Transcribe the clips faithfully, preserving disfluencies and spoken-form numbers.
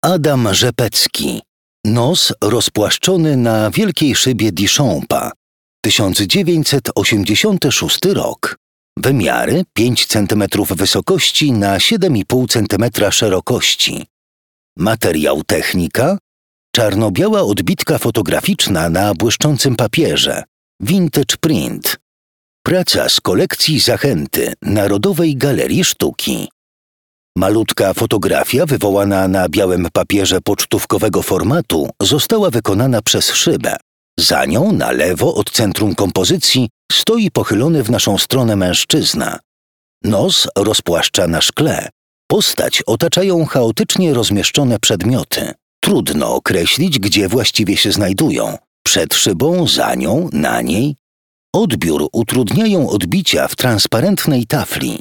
Adam Rzepecki. Nos rozpłaszczony na wielkiej szybie Duchampa. tysiąc dziewięćset osiemdziesiąty szósty rok. Wymiary pięć centymetrów wysokości na siedem i pół centymetra szerokości. Materiał technika: czarno-biała odbitka fotograficzna na błyszczącym papierze. Vintage print. Praca z kolekcji Zachęty Narodowej Galerii Sztuki. Malutka fotografia wywołana na białym papierze pocztówkowego formatu została wykonana przez szybę. Za nią, na lewo od centrum kompozycji, stoi pochylony w naszą stronę mężczyzna. Nos rozpłaszcza na szkle. Postać otaczają chaotycznie rozmieszczone przedmioty. Trudno określić, gdzie właściwie się znajdują. Przed szybą, za nią, na niej. Odbiór utrudniają odbicia w transparentnej tafli.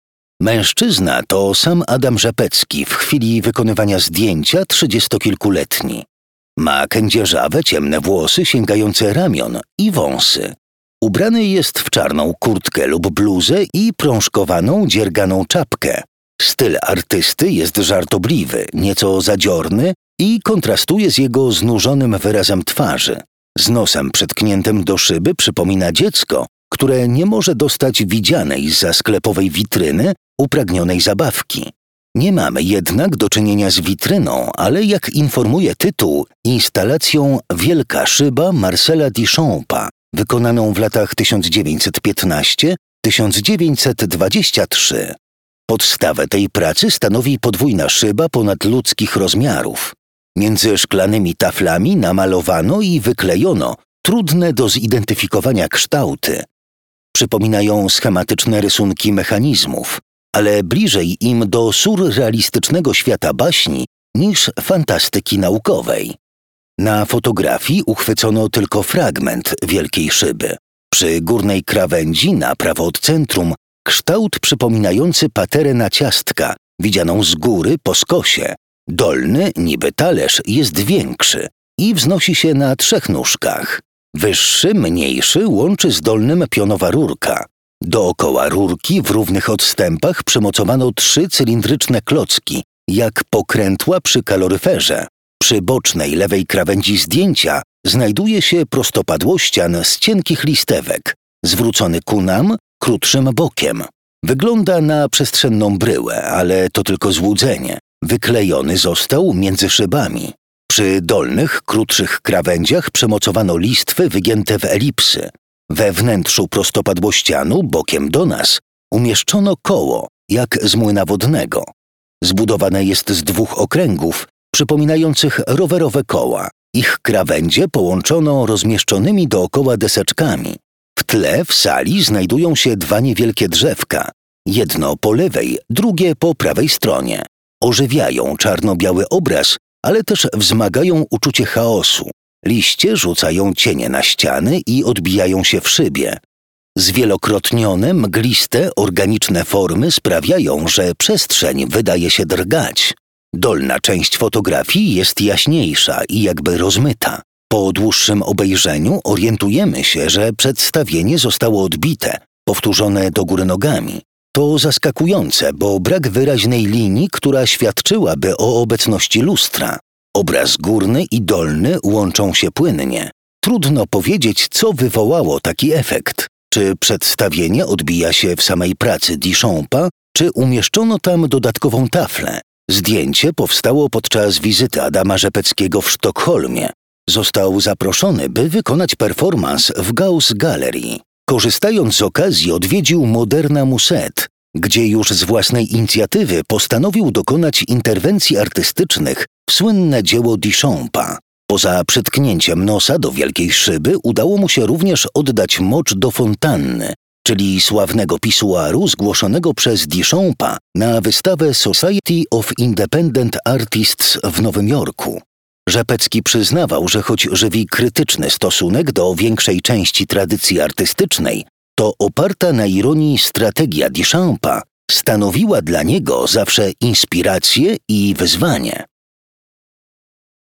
Mężczyzna to sam Adam Rzepecki w chwili wykonywania zdjęcia trzydziestokilkuletni. Ma kędzierzawe, ciemne włosy sięgające ramion i wąsy. Ubrany jest w czarną kurtkę lub bluzę i prążkowaną, dzierganą czapkę. Styl artysty jest żartobliwy, nieco zadziorny i kontrastuje z jego znużonym wyrazem twarzy. Z nosem przytkniętym do szyby przypomina dziecko, które nie może dostać widzianej zza sklepowej witryny upragnionej zabawki. Nie mamy jednak do czynienia z witryną, ale jak informuje tytuł, instalacją Wielka szyba Marcela Duchampa, wykonaną w latach tysiąc dziewięćset piętnasty do tysiąc dziewięćset dwudziestego trzeciego. Podstawę tej pracy stanowi podwójna szyba ponadludzkich rozmiarów. Między szklanymi taflami namalowano i wyklejono trudne do zidentyfikowania kształty. Przypominają schematyczne rysunki mechanizmów, ale bliżej im do surrealistycznego świata baśni niż fantastyki naukowej. Na fotografii uchwycono tylko fragment wielkiej szyby. Przy górnej krawędzi, na prawo od centrum, kształt przypominający paterę na ciastka, widzianą z góry po skosie. Dolny, niby talerz, jest większy i wznosi się na trzech nóżkach. Wyższy, mniejszy, łączy z dolnym pionowa rurka. Dookoła rurki w równych odstępach przymocowano trzy cylindryczne klocki, jak pokrętła przy kaloryferze. Przy bocznej lewej krawędzi zdjęcia znajduje się prostopadłościan z cienkich listewek, zwrócony ku nam krótszym bokiem. Wygląda na przestrzenną bryłę, ale to tylko złudzenie. Wyklejony został między szybami. Przy dolnych, krótszych krawędziach przymocowano listwy wygięte w elipsy. We wnętrzu prostopadłościanu, bokiem do nas, umieszczono koło, jak z młyna wodnego. Zbudowane jest z dwóch okręgów, przypominających rowerowe koła. Ich krawędzie połączono rozmieszczonymi dookoła deseczkami. W tle w sali znajdują się dwa niewielkie drzewka. Jedno po lewej, drugie po prawej stronie. Ożywiają czarno-biały obraz, ale też wzmagają uczucie chaosu. Liście rzucają cienie na ściany i odbijają się w szybie. Zwielokrotnione, mgliste, organiczne formy sprawiają, że przestrzeń wydaje się drgać. Dolna część fotografii jest jaśniejsza i jakby rozmyta. Po dłuższym obejrzeniu orientujemy się, że przedstawienie zostało odbite, powtórzone do góry nogami. To zaskakujące, bo brak wyraźnej linii, która świadczyłaby o obecności lustra. Obraz górny i dolny łączą się płynnie. Trudno powiedzieć, co wywołało taki efekt. Czy przedstawienie odbija się w samej pracy Duchampa, czy umieszczono tam dodatkową taflę. Zdjęcie powstało podczas wizyty Adama Rzepeckiego w Sztokholmie. Został zaproszony, by wykonać performans w Gauss Gallery. Korzystając z okazji odwiedził Moderna Muset, gdzie już z własnej inicjatywy postanowił dokonać interwencji artystycznych w słynne dzieło Duchampa. Poza przytknięciem nosa do wielkiej szyby udało mu się również oddać mocz do fontanny, czyli sławnego pisuaru zgłoszonego przez Duchampa na wystawę Society of Independent Artists w Nowym Jorku. Rzepecki przyznawał, że choć żywi krytyczny stosunek do większej części tradycji artystycznej, to oparta na ironii strategia Duchampa stanowiła dla niego zawsze inspirację i wyzwanie.